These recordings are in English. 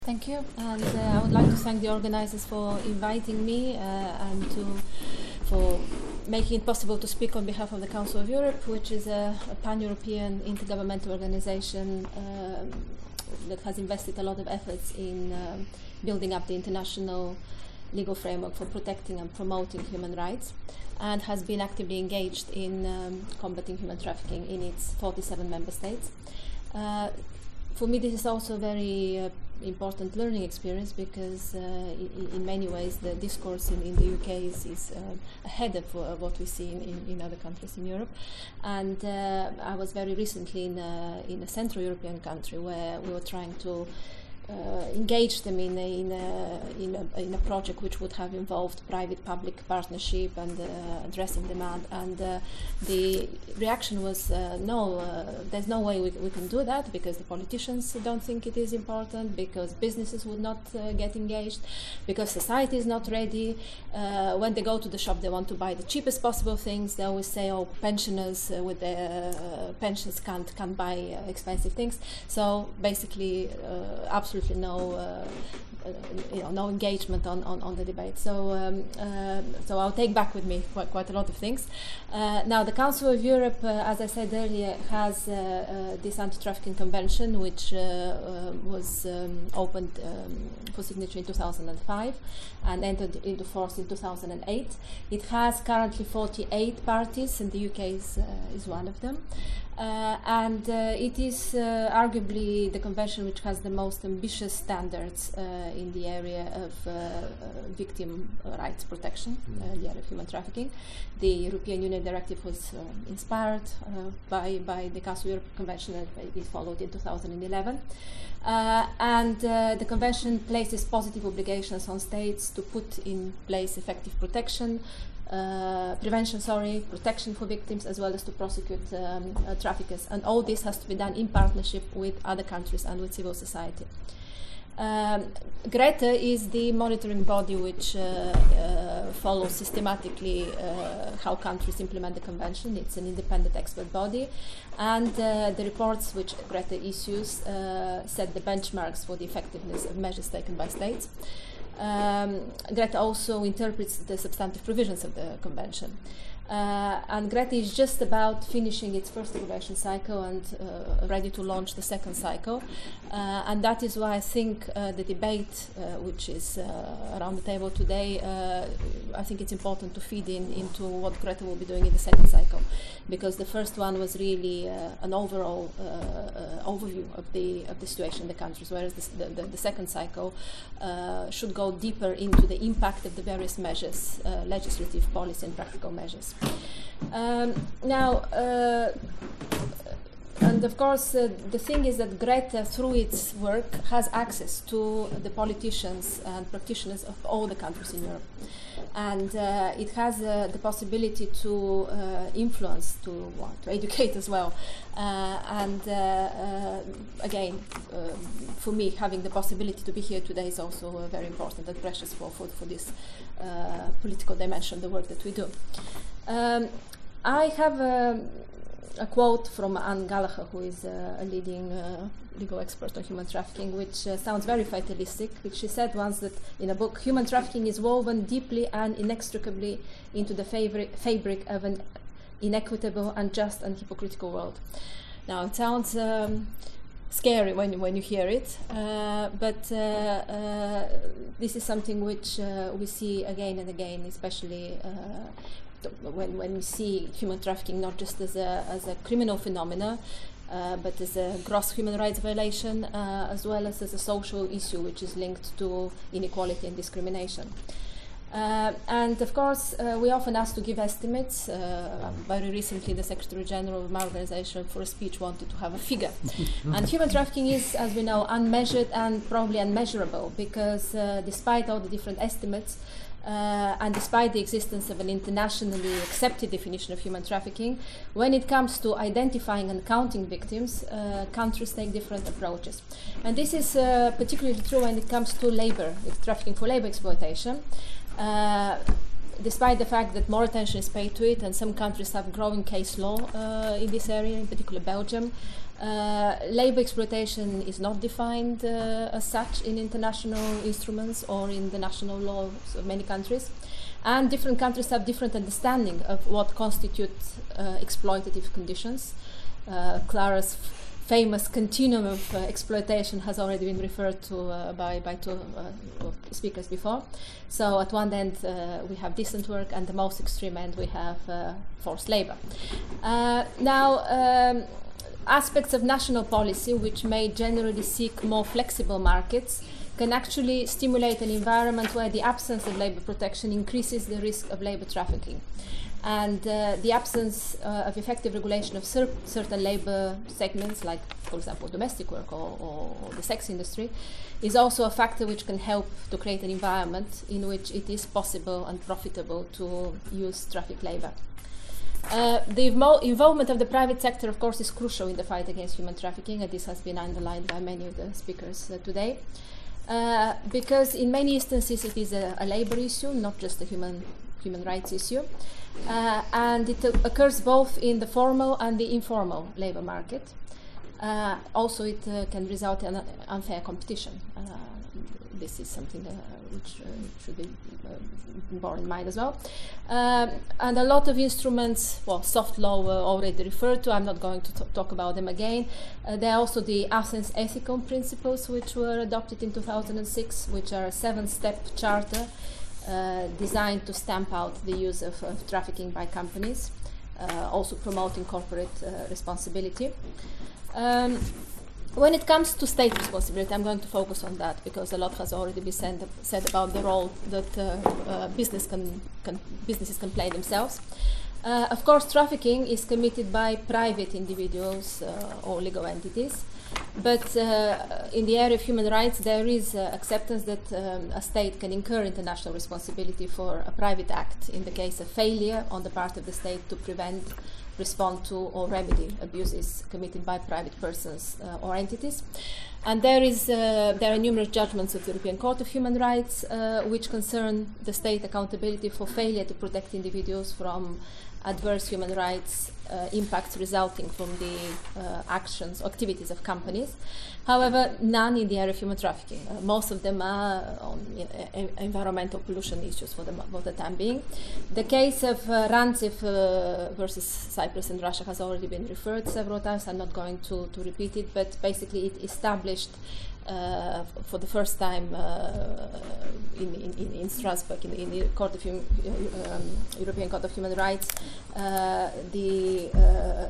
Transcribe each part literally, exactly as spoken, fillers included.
Thank you, and uh, I would like to thank the organizers for inviting me uh, and to for making it possible to speak on behalf of the Council of Europe, which is a, a pan-European intergovernmental organization um, that has invested a lot of efforts in um, building up the international legal framework for protecting and promoting human rights, and has been actively engaged in um, combating human trafficking in its forty-seven member states. Uh, for me, this is also a very uh, important learning experience because uh, in, in many ways the discourse in, in the U K is, is uh, ahead of uh, what we see in, in, in other countries in Europe. And uh, I was very recently in a, in a Central European country where we were trying to Uh, engage them in a, in, a, in, a, in a project which would have involved private-public partnership and uh, addressing demand. And uh, the reaction was, uh, no, uh, there's no way we, we can do that because the politicians don't think it is important, because businesses would not uh, get engaged, because society is not ready. Uh, when they go to the shop, they want to buy the cheapest possible things. They always say, oh, pensioners uh, with their uh, pensions can't, can't buy uh, expensive things. So basically, uh, absolutely no, uh, uh, you know, no engagement on, on, on the debate. So, um, uh, so I'll take back with me quite, quite a lot of things. Uh, now, the Council of Europe, uh, as I said earlier, has uh, uh, this anti-trafficking convention, which uh, uh, was um, opened um, for signature in two thousand five and entered into force in two thousand eight. It has currently forty-eight parties, and the U K is, uh, is one of them. Uh, and uh, it is uh, arguably the convention which has the most ambitious standards uh, in the area of uh, uh, victim rights protection, mm. uh, the area of human trafficking. The European Union Directive was uh, inspired uh, by, by the Council of Europe Convention that it followed in two thousand eleven. Uh, and uh, the convention places positive obligations on states to put in place effective protection, Uh, prevention, sorry, protection for victims, as well as to prosecute um, uh, traffickers. And all this has to be done in partnership with other countries and with civil society. Um, GRETA is the monitoring body which uh, uh, follows systematically uh, how countries implement the convention. It's an independent expert body, and uh, the reports which GRETA issues uh, set the benchmarks for the effectiveness of measures taken by states. Um, GRETA also interprets the substantive provisions of the convention. Uh, and GRETA is just about finishing its first evaluation cycle and uh, ready to launch the second cycle. Uh, and that is why I think uh, the debate uh, which is uh, around the table today, uh, I think it's important to feed in into what GRETA will be doing in the second cycle. Because the first one was really uh, an overall uh, uh, overview of the, of the situation in the countries, whereas the, the, the second cycle uh, should go deeper into the impact of the various measures, uh, legislative, policy and practical measures. Um, now, uh, and of course, uh, the thing is that GRETA, through its work, has access to the politicians and practitioners of all the countries in Europe. And uh, it has uh, the possibility to uh, influence, to, well, to educate as well. Uh, and uh, uh, again, uh, for me, having the possibility to be here today is also uh, very important and precious for, for, for this uh, political dimension, the work that we do. Um, I have a, a quote from Anne Gallagher, who is uh, a leading uh, legal expert on human trafficking, which uh, sounds very fatalistic, which she said once that in a book, human trafficking is woven deeply and inextricably into the fabric, fabric of an inequitable, unjust and hypocritical world. Now, it sounds um, scary when, when you hear it, uh, but uh, uh, this is something which uh, we see again and again, especially uh, When, when we see human trafficking not just as a, as a criminal phenomena, uh, but as a gross human rights violation, uh, as well as as a social issue which is linked to inequality and discrimination. Uh, and of course, uh, we often ask to give estimates. Uh, very recently, the Secretary General of my organization, for a speech, wanted to have a figure. And human trafficking is, as we know, unmeasured and probably unmeasurable, because uh, despite all the different estimates, Uh, and despite the existence of an internationally accepted definition of human trafficking, when it comes to identifying and counting victims, uh, countries take different approaches. And this is uh, particularly true when it comes to labor, trafficking for labor exploitation. Uh, despite the fact that more attention is paid to it, and some countries have growing case law uh, in this area, in particular Belgium, uh, labor exploitation is not defined uh, as such in international instruments or in the national laws of many countries. And different countries have different understanding of what constitutes uh, exploitative conditions. Uh, Clara's famous continuum of uh, exploitation has already been referred to uh, by, by two uh, speakers before. So at one end uh, we have decent work, and the most extreme end we have uh, forced labor. Uh, now, um, aspects of national policy which may generally seek more flexible markets can actually stimulate an environment where the absence of labor protection increases the risk of labor trafficking. And uh, the absence uh, of effective regulation of cer certain labor segments, like, for example, domestic work or, or, or the sex industry, is also a factor which can help to create an environment in which it is possible and profitable to use traffic labor. Uh, the involvement of the private sector, of course, is crucial in the fight against human trafficking, and this has been underlined by many of the speakers uh, today. Uh, because in many instances it is a, a labor issue, not just a human, human rights issue. Uh, and it uh, occurs both in the formal and the informal labor market. Uh, also, it uh, can result in unfair competition. Uh, this is something uh, which uh, should be uh, borne in mind as well. Um, and a lot of instruments, well, soft law uh, already referred to, I'm not going to talk about them again. Uh, there are also the Athens ethical principles, which were adopted in two thousand six, which are a seven-step charter uh, designed to stamp out the use of, of trafficking by companies, uh, also promoting corporate uh, responsibility. Um, When it comes to state responsibility, I'm going to focus on that because a lot has already been said, said about the role that uh, uh, business can, can, businesses can play themselves. Uh, of course, trafficking is committed by private individuals uh, or legal entities, but uh, in the area of human rights, there is uh, acceptance that um, a state can incur international responsibility for a private act in the case of failure on the part of the state to prevent, respond to, or remedy abuses committed by private persons uh, or entities. And there is uh, there are numerous judgments of the European Court of Human Rights uh, which concern the state accountability for failure to protect individuals from adverse human rights uh, impacts resulting from the uh, actions or activities of companies. However, none in the area of human trafficking. Uh, most of them are on uh, environmental pollution issues for the, for the time being. The case of uh, Rantsif uh, versus Cyprus and Russia has already been referred several times. I'm not going to, to repeat it, but basically it established Uh, for the first time uh, in, in, in Strasbourg, in, in the Court of hum, um, European Court of Human Rights, uh, the, uh,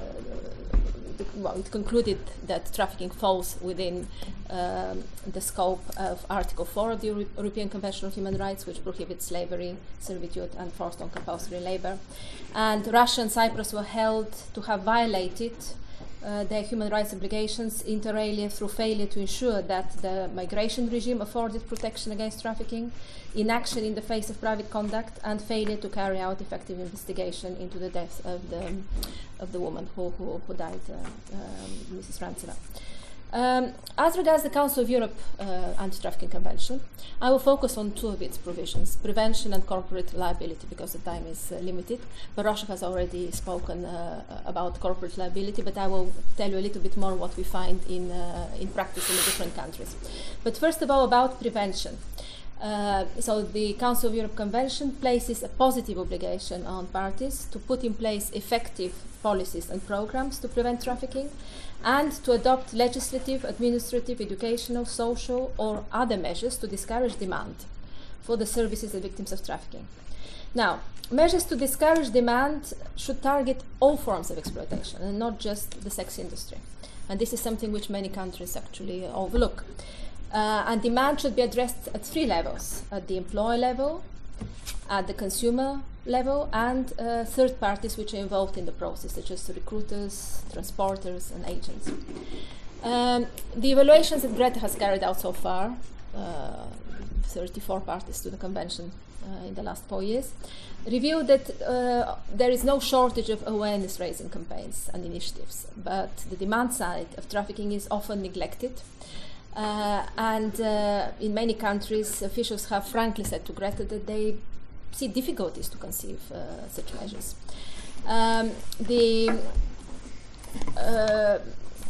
the well, it concluded that trafficking falls within um, the scope of Article four of the Euro European Convention on Human Rights, which prohibits slavery, servitude, and forced or compulsory labor. And Russia and Cyprus were held to have violated Uh, their human rights obligations inter alia through failure to ensure that the migration regime afforded protection against trafficking, inaction in the face of private conduct, and failure to carry out effective investigation into the death of the, of the woman who, who, who died, uh, um, Missus Rantseva. Um, as regards the Council of Europe uh, Anti-Trafficking Convention, I will focus on two of its provisions, prevention and corporate liability, because the time is uh, limited. Barosha has already spoken uh, about corporate liability, but I will tell you a little bit more what we find in, uh, in practice in the different countries. But first of all, about prevention. Uh, so the Council of Europe Convention places a positive obligation on parties to put in place effective policies and programs to prevent trafficking, and to adopt legislative, administrative, educational, social, or other measures to discourage demand for the services of victims of trafficking. Now, measures to discourage demand should target all forms of exploitation and not just the sex industry. And this is something which many countries actually overlook. Uh, and demand should be addressed at three levels: at the employer level, at the consumer level, and uh, third parties which are involved in the process, such as recruiters, transporters, and agents. Um, the evaluations that Greta has carried out so far, uh, thirty-four parties to the convention uh, in the last four years, revealed that uh, there is no shortage of awareness-raising campaigns and initiatives, but the demand side of trafficking is often neglected. Uh, and uh, in many countries, officials have frankly said to Greta that they see difficulties to conceive uh, such measures. Um, the uh,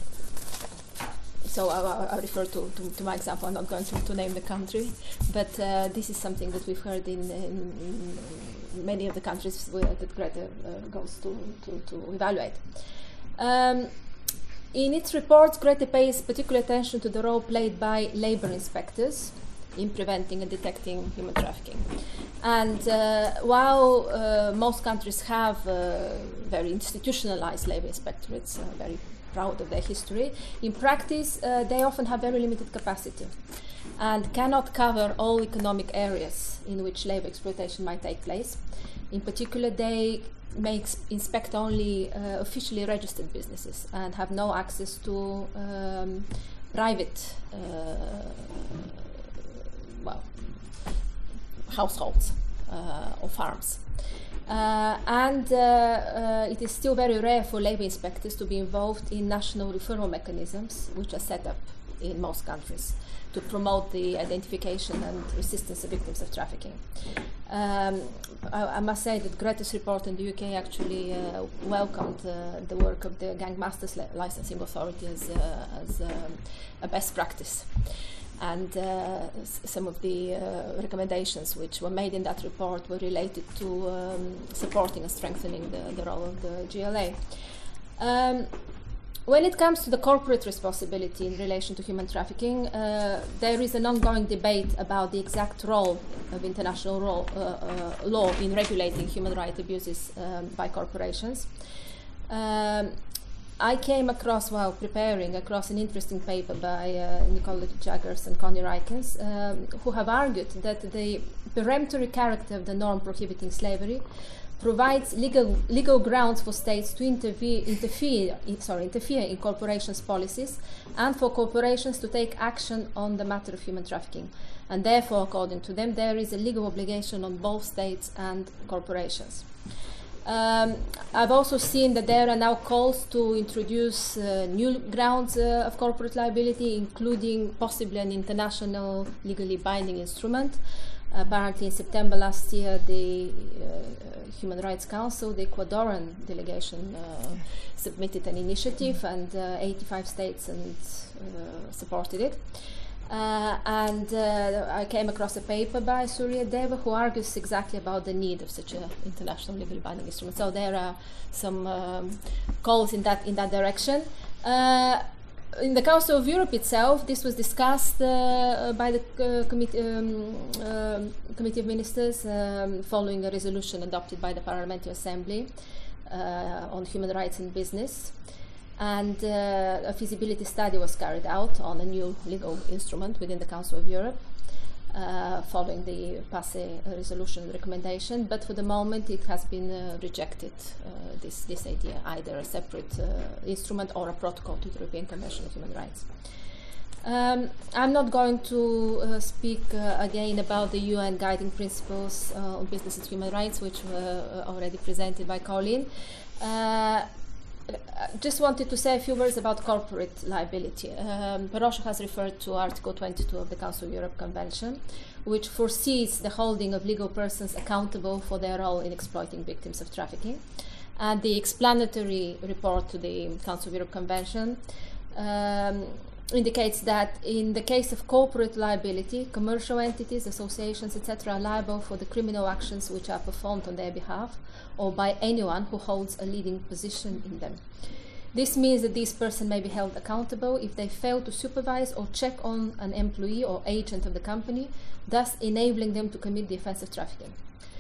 so I, I refer to, to, to my example. I'm not going to, to name the country, but uh, this is something that we've heard in, in, in many of the countries where that Grete uh, goes to, to, to evaluate. Um, in its report, Grete pays particular attention to the role played by labor inspectors in preventing and detecting human trafficking. And uh, while uh, most countries have uh, very institutionalized labor inspectorates, uh, very proud of their history, in practice uh, they often have very limited capacity and cannot cover all economic areas in which labor exploitation might take place. In particular, they may inspect only uh, officially registered businesses and have no access to um, private uh, well, households uh, or farms. Uh, and uh, uh, it is still very rare for labor inspectors to be involved in national referral mechanisms, which are set up in most countries to promote the identification and resistance of victims of trafficking. Um, I, I must say that Grete's report in the U K actually uh, welcomed uh, the work of the Gang Masters li Licensing Authority as, uh, as um, a best practice. And uh, some of the uh, recommendations which were made in that report were related to um, supporting and strengthening the, the role of the G L A. Um, when it comes to the corporate responsibility in relation to human trafficking, uh, there is an ongoing debate about the exact role of international role, uh, uh, law in regulating human rights abuses um, by corporations. Um, I came across, while preparing, across an interesting paper by uh, Nicole Jaggers and Connie Rikens, um, who have argued that the peremptory character of the norm prohibiting slavery provides legal, legal grounds for states to intervene, interfere, sorry, interfere in corporations' policies and for corporations to take action on the matter of human trafficking. And therefore, according to them, there is a legal obligation on both states and corporations. Um, I've also seen that there are now calls to introduce uh, new grounds uh, of corporate liability, including possibly an international legally binding instrument. Apparently in September last year, the uh, Human Rights Council, the Ecuadorian delegation, uh, submitted an initiative, and uh, eighty-five states and, uh, supported it. Uh, and uh, I came across a paper by Surya Deva, who argues exactly about the need of such an international legally binding instrument. So there are some um, calls in that in that direction. Uh, in the Council of Europe itself, this was discussed uh, by the uh, committee, um, um, Committee of Ministers um, following a resolution adopted by the Parliamentary Assembly uh, on human rights in business. And uh, a feasibility study was carried out on a new legal instrument within the Council of Europe, uh, following the PASE resolution recommendation. But for the moment, it has been uh, rejected, uh, this, this idea, either a separate uh, instrument or a protocol to the European Convention of Human Rights. Um, I'm not going to uh, speak uh, again about the U N guiding principles uh, on business and human rights, which were uh, already presented by Colleen. Uh, just wanted to say a few words about corporate liability. Um, Perosha has referred to Article twenty-two of the Council of Europe Convention, which foresees the holding of legal persons accountable for their role in exploiting victims of trafficking. And the explanatory report to the Council of Europe Convention um, indicates that in the case of corporate liability, commercial entities, associations, et cetera are liable for the criminal actions which are performed on their behalf or by anyone who holds a leading position in them. This means that these persons may be held accountable if they fail to supervise or check on an employee or agent of the company, thus enabling them to commit the offense of trafficking.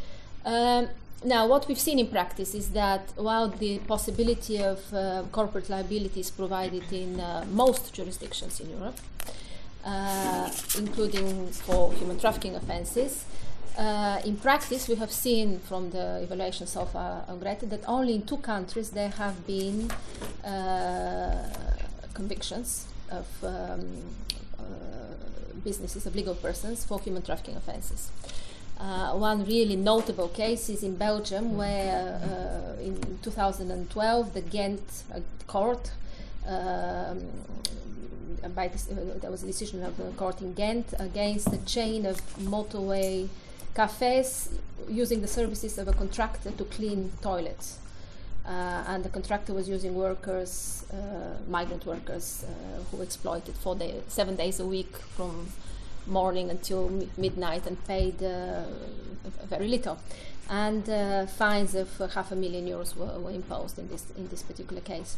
Um, Now, what we've seen in practice is that while the possibility of uh, corporate liability is provided in uh, most jurisdictions in Europe, uh, including for human trafficking offences, uh, in practice we have seen from the evaluation so far of Grete that only in two countries there have been uh, convictions of um, uh, businesses, of legal persons for human trafficking offences. Uh, one really notable case is in Belgium, where uh, in two thousand twelve the Ghent uh, court, um, by this, uh, there was a decision of the court in Ghent against a chain of motorway cafes using the services of a contractor to clean toilets. Uh, and the contractor was using workers, uh, migrant workers, uh, who exploited four day, seven days a week from morning until mi midnight and paid uh, very little. And uh, fines of uh, half a million euros were, were imposed in this in this particular case.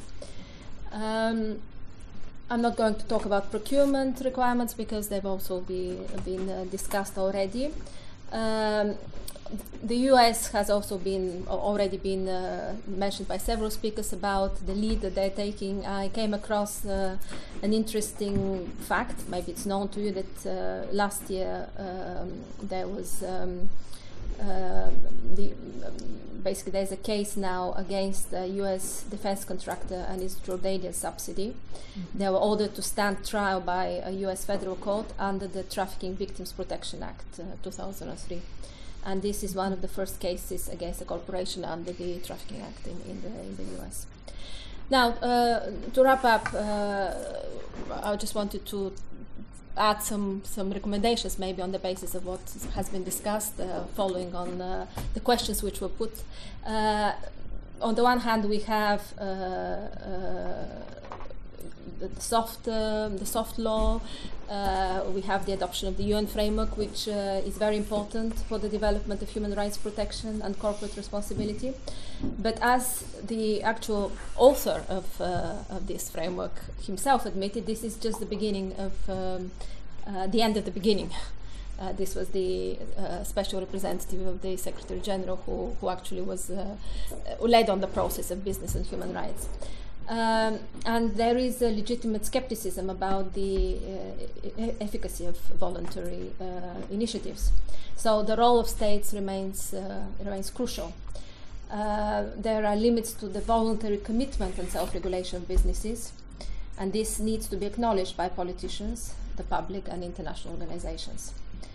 Um, I'm not going to talk about procurement requirements because they've also be, been uh, discussed already. Um, the U S has also been already been uh, mentioned by several speakers about the lead that they're taking. I came across uh, an interesting fact, maybe it's known to you, that uh, last year um, there was um, uh, the, um, basically there's a case now against the U S defense contractor and his Jordanian subsidy. Mm-hmm. They were ordered to stand trial by a U S federal court under the Trafficking Victims Protection Act uh, two thousand three. And this is one of the first cases against a corporation under the Trafficking Act in, in, the, in the U S. Now, uh, to wrap up, uh, I just wanted to add some, some recommendations maybe on the basis of what has been discussed, uh, following on uh, the questions which were put. Uh, on the one hand, we have uh, uh, the soft, uh, the soft law. Uh, we have the adoption of the U N framework, which uh, is very important for the development of human rights protection and corporate responsibility. But as the actual author of, uh, of this framework himself admitted, this is just the beginning of um, uh, the end of the beginning. Uh, this was the uh, special representative of the Secretary General who, who actually was uh, who led on the process of business and human rights. Um, and there is a legitimate skepticism about the uh, e efficacy of voluntary uh, initiatives. So the role of states remains, uh, remains crucial. Uh, there are limits to the voluntary commitment and self-regulation of businesses, and this needs to be acknowledged by politicians, the public, and international organizations.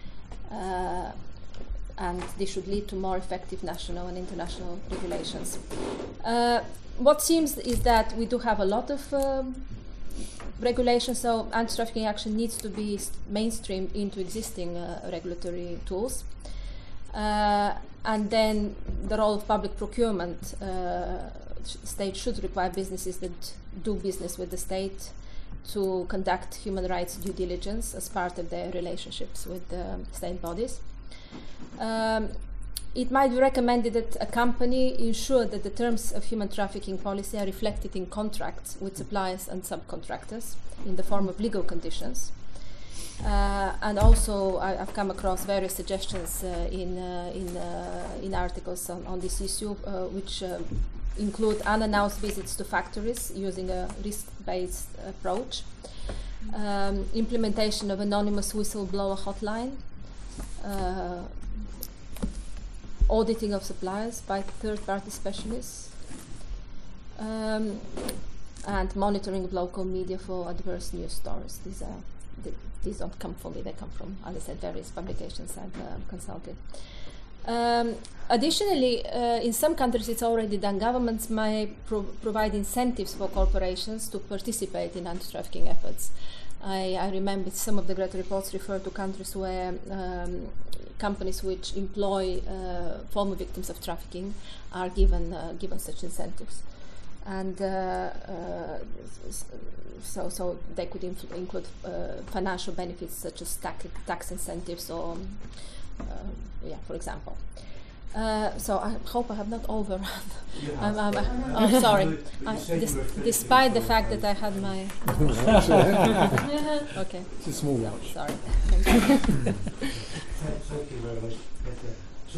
Uh, and this should lead to more effective national and international regulations. Uh, What seems is that we do have a lot of um, regulations, so anti-trafficking action needs to be mainstreamed into existing uh, regulatory tools. Uh, and then the role of public procurement. Uh, states should require businesses that do business with the state to conduct human rights due diligence as part of their relationships with the state bodies. Um, It might be recommended that a company ensure that the terms of human trafficking policy are reflected in contracts with suppliers and subcontractors in the form of legal conditions. Uh, and also, I, I've come across various suggestions uh, in, uh, in, uh, in articles on, on this issue, uh, which uh, include unannounced visits to factories using a risk-based approach, um, implementation of anonymous whistleblower hotline, uh, auditing of suppliers by third-party specialists, um, and monitoring of local media for adverse news stories. These are th these don't come from me; they come from, as I said, various publications I've uh, consulted. Um, additionally, uh, in some countries it's already done. Governments may pro provide incentives for corporations to participate in anti-trafficking efforts. I, I remember some of the Greta reports refer to countries where um, companies which employ uh, former victims of trafficking are given uh, given such incentives, and uh, uh, so so they could include uh, financial benefits such as tax, tax incentives or um, uh, yeah, for example. Uh, so I hope I have not overrun. I'm, I'm, I'm, I'm sorry. I, dis despite the fact that I had my. Okay. It's a small watch. Sorry. Thank you very much.